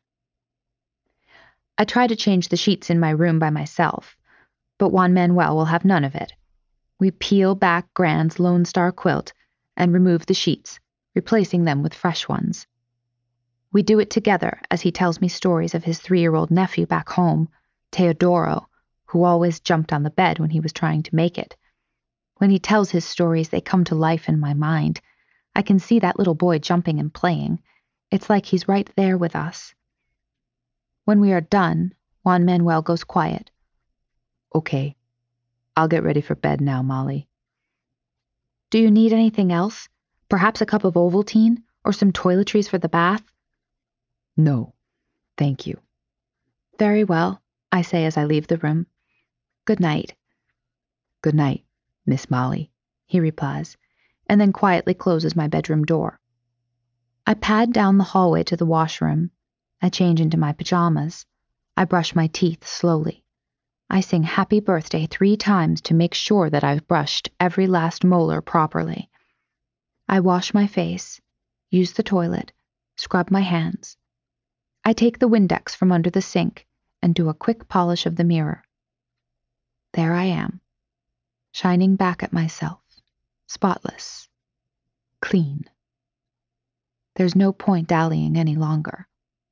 I try to change the sheets in my room by myself, but Juan Manuel will have none of it. We peel back Gran's Lone Star quilt and remove the sheets, replacing them with fresh ones. We do it together as he tells me stories of his three-year-old nephew back home, Teodoro, who always jumped on the bed when he was trying to make it. When he tells his stories, they come to life in my mind. I can see that little boy jumping and playing. It's like he's right there with us. When we are done, Juan Manuel goes quiet. Okay, I'll get ready for bed now, Molly. Do you need anything else? Perhaps a cup of Ovaltine or some toiletries for the bath? No, thank you. Very well, I say as I leave the room. Good night. Good night, Miss Molly, he replies, and then quietly closes my bedroom door. I pad down the hallway to the washroom. I change into my pajamas. I brush my teeth slowly. I sing happy birthday three times to make sure that I've brushed every last molar properly. I wash my face, use the toilet, scrub my hands. I take the Windex from under the sink and do a quick polish of the mirror. There I am, shining back at myself, spotless, clean. There's no point dallying any longer.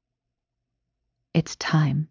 It's time.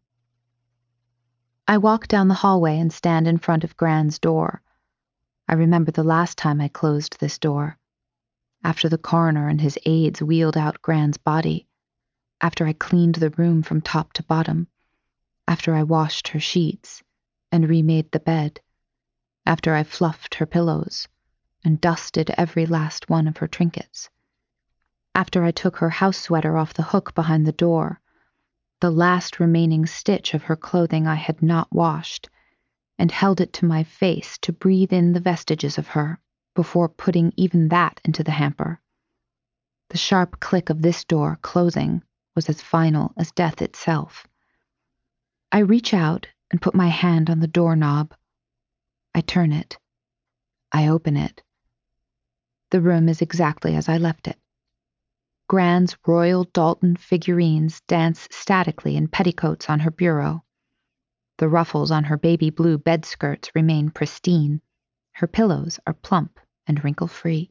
I walk down the hallway and stand in front of Gran's door. I remember the last time I closed this door. After the coroner and his aides wheeled out Gran's body. After I cleaned the room from top to bottom. After I washed her sheets and remade the bed. After I fluffed her pillows and dusted every last one of her trinkets. After I took her house sweater off the hook behind the door, the last remaining stitch of her clothing I had not washed, and held it to my face to breathe in the vestiges of her before putting even that into the hamper. The sharp click of this door closing was as final as death itself. I reach out and put my hand on the doorknob. I turn it. I open it. The room is exactly as I left it. Gran's Royal Dalton figurines dance statically in petticoats on her bureau. The ruffles on her baby blue bed skirts remain pristine. Her pillows are plump and wrinkle-free.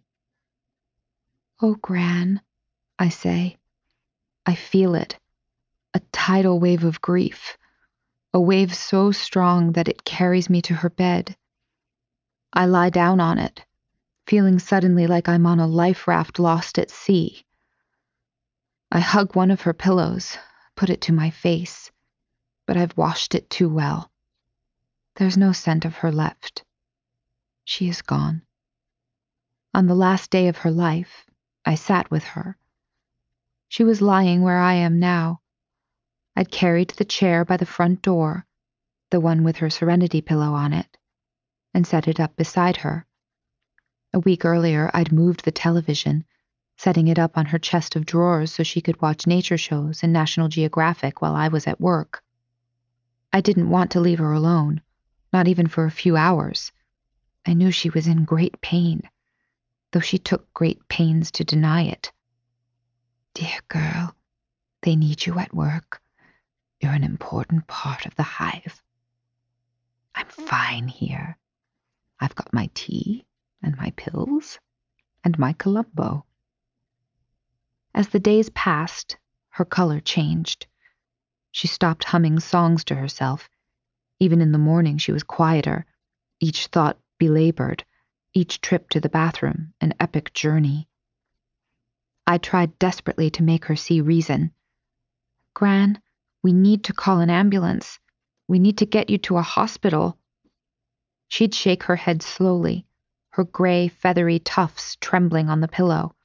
Oh, Gran, I say. I feel it. A tidal wave of grief. A wave so strong that it carries me to her bed. I lie down on it, feeling suddenly like I'm on a life raft lost at sea. I hug one of her pillows, put it to my face, but I've washed it too well. There's no scent of her left. She is gone. On the last day of her life, I sat with her. She was lying where I am now. I'd carried the chair by the front door, the one with her Serenity pillow on it, and set it up beside her. A week earlier, I'd moved the television, setting it up on her chest of drawers so she could watch nature shows and National Geographic while I was at work. I didn't want to leave her alone, not even for a few hours. I knew she was in great pain, though she took great pains to deny it. Dear girl, they need you at work. You're an important part of the hive. I'm fine here. I've got my tea and my pills and my Columbo. As the days passed, her color changed. She stopped humming songs to herself. Even in the morning she was quieter, each thought belabored, each trip to the bathroom an epic journey. I tried desperately to make her see reason. Gran, we need to call an ambulance. We need to get you to a hospital. She'd shake her head slowly, her gray, feathery tufts trembling on the pillow.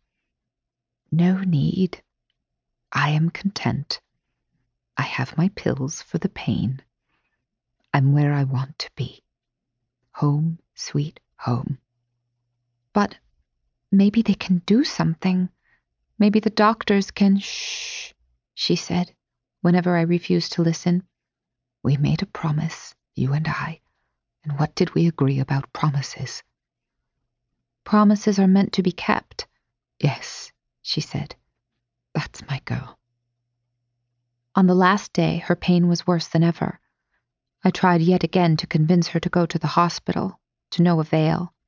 No need. I am content. I have my pills for the pain. I'm where I want to be. Home, sweet home. But maybe they can do something. Maybe the doctors can... Shh, she said, whenever I refused to listen. We made a promise, you and I. And what did we agree about promises? Promises are meant to be kept. Yes, she said. That's my girl. On the last day, her pain was worse than ever. I tried yet again to convince her to go to the hospital, to no avail.